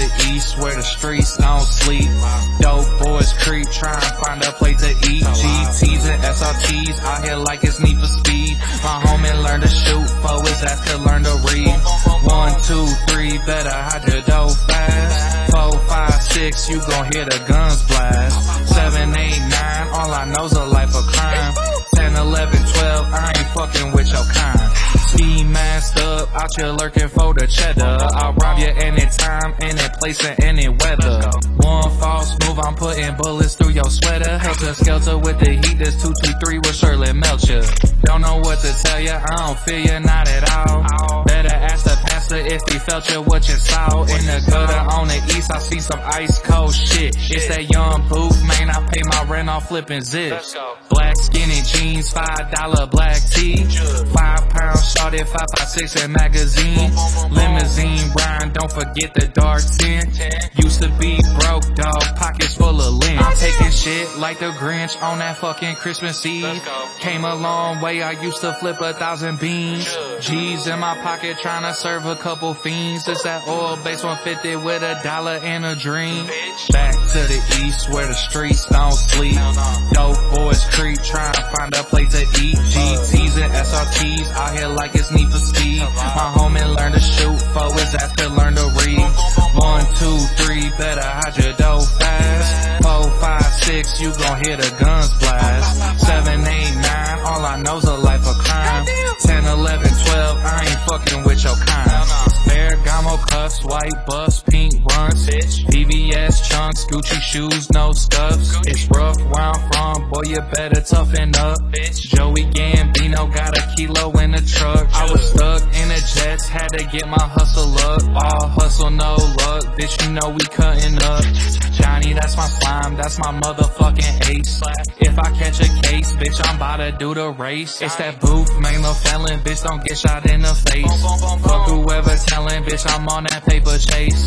the east where the streets don't sleep. Dope boys creep, try and find a place to eat. GTs and SRTs out here like it's Need for Speed. My homie learned to shoot, for his ass could learn to read. 1, 2, 3, better hide your dough fast. 4, 5, 6, you gon' hear the guns blast. 7, 8, 9, all I know's a life of crime. 10, 11, 12, I ain't fucking with your kind. Ski masked up, out here lurking for the cheddar. I'll rob you anytime, any place and any weather. One false move, I'm putting bullets through your sweater. Helter skelter with the heat, this 223 will surely melt you. Don't know what to tell you, I don't feel you, not at all. Better ask the pastor if he felt you, what you saw. In the gutter on the east, I see some ice cold shit. It's that young booth, man, I pay my rent off flipping zips. Black skinny jeans, $5 black tee. 5 pounds shorty, 5.56 in magazine. Limousine Brian, don't forget the dark tint. Used to be broke, dog, pockets full of lint. I'm taking shit like the Grinch on that fucking Christmas Eve. Came a long way, I used to flip 1,000 beans. G's in my pocket tryna serve a couple fiends. It's that oil base 150 with $1 and a dream. Back to the east where the streets don't sleep. Dope boys creep, try and find a place to eat. GTs and SRTs out here like it's Need for Speed. My homie learned to shoot, for his ass could learn to read. 1, 2, 3, better hide your dough fast. 4, 5, 6, you gon' hear the guns blast. 7, 8, 9, all I know's a life of crime. 10, 11, 12, I ain't fucking with your kind. Ferragamo cuffs, white bus, pink runs, VVS chunks, Gucci shoes, no scuffs. It's rough where I'm from, boy you better toughen up. Joey Gambino got a kilo in the truck. I was stuck in the jets, had to get my hustle up. All hustle, no luck, bitch you know we cutting up. Johnny, that's my slime, that's my motherfucking ace. If I catch a case, bitch I'm bout to do the race. It's that booth, man, no felon, bitch don't get shot in the face. Fuck whoever telling, bitch I'm on that paper chase.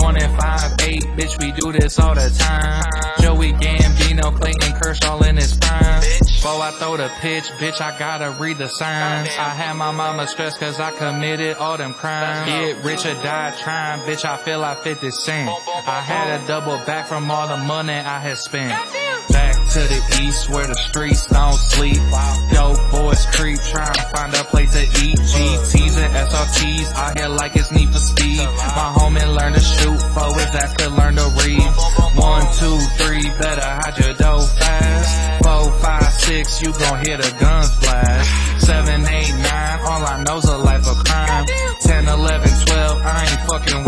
25-8, bitch we do this all the time. Joey Gambino, Clayton Kershaw in his prime. Before I throw the pitch, bitch I gotta read the signs. I had my mama stressed cause I committed all them crimes. Get rich or die trying, bitch I feel I 50 Cent. I had to double back from all the money I had spent. Back to the east where the streets don't sleep. Dope boys creep, try and find a place to eat. GTs and SRTs out here like it's Need for Speed. My homie learned to shoot, for his ass could learn to read. 1, 2, 3, better hide your dough fast. 4, 5, 6, you gon' hear the guns blast. 7, 8, 9, all I know's a life of crime. 10, 11, 12, I ain't fucking with